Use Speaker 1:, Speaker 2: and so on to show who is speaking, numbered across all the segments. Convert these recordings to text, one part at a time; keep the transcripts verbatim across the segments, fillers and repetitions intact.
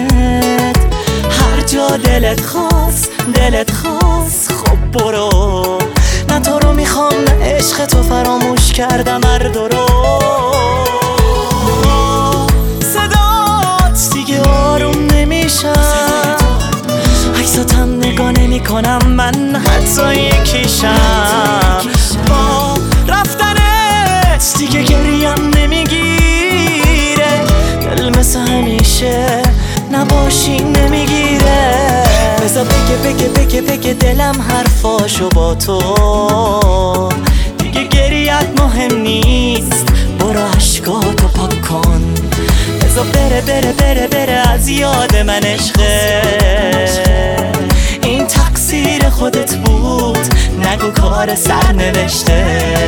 Speaker 1: هر جا دلت خواست دلت خواست خب برو. نه تو رو میخوام نه عشق تو فراموش کردم هر دو رو. صدات دیگه آروم نمیشم، عکساتم نگاه نمی کنم من حتی یکیشم. با رفتنت دیگه گریم نمیگیره، دل مثل همیشه نباشی نمیگیره. بذار بگه بگه بگه بگه دلم حرفاشو با تو، دیگه گریت مهم نیست برو عشقاتو پاک کن. بذار بره بره بره بره از یاد من عشقه، این تقصیر خودت بود نگو کار سر نوشته.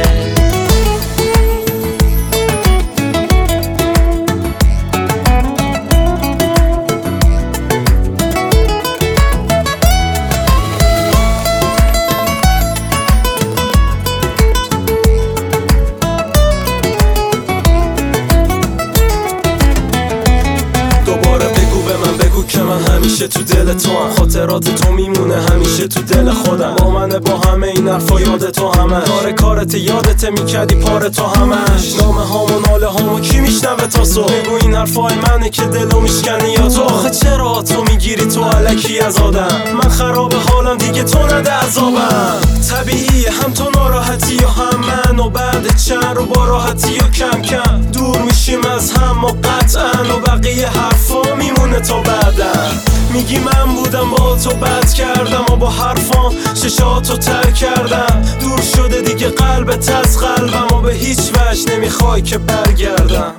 Speaker 2: همیشه تو دل تو هم خاطرات تو میمونه همیشه تو دل خودم. با منه با همه این حرفا یاد تو همه کار کارت یادت میکردی پار تو همش. نامه هام و ناله هامو کی میشنوه تا صبح؟ بگو این حرفای منه که دلو میشکنی یا تو؟ آخه چرا تو میگیری تو علکی از آدم؟ من خراب حالم دیگه تو نده عذابم. طبیعیه هم تو ناراحتی یا هم من، و بعد چند رو با راحتی و کم کم دور میشیم از هم و قطعا و بقیه حرفا میمونه تا بعدم. میگی من بودم با تو بد کردم و با حرفام ششاتو تر کردم. دور شده دیگه قلبت از قلبم و به هیچ وجه نمیخوای که برگردم.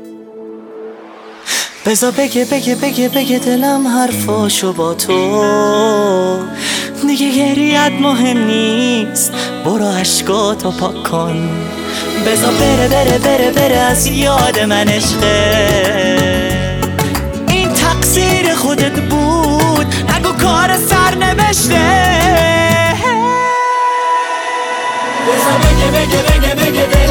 Speaker 1: بذار بگه بگه بگه بگه دلم حرفاشو با تو، دیگه گریت مهم نیست برو عشقاتو پاک کن. بذار بره بره بره بره از یاد من عشقه، این تقصیر خودت بود نگو کار سر نوشته. بذار بگه بگه بگه بگه